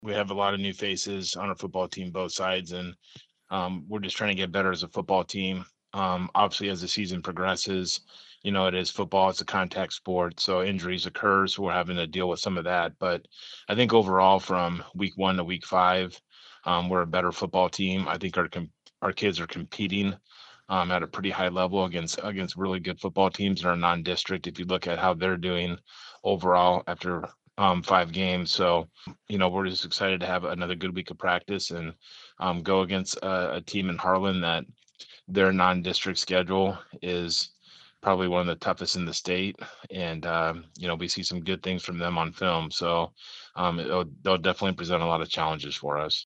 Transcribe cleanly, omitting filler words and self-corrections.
We have a lot of new faces on our football team, both sides, and we're just trying to get better as a football team. Obviously, as the season progresses, it is football; it's a contact sport, so injuries occur. So we're having to deal with some of that. But I think overall, from week one to week five, we're a better football team. I think our kids are competing at a pretty high level against really good football teams in our non-district. If you look at how they're doing overall after 5 games, so we're just excited to have another good week of practice and go against a team in Harlan that their non-district schedule is probably one of the toughest in the state, and we see some good things from them on film. So they'll definitely present a lot of challenges for us.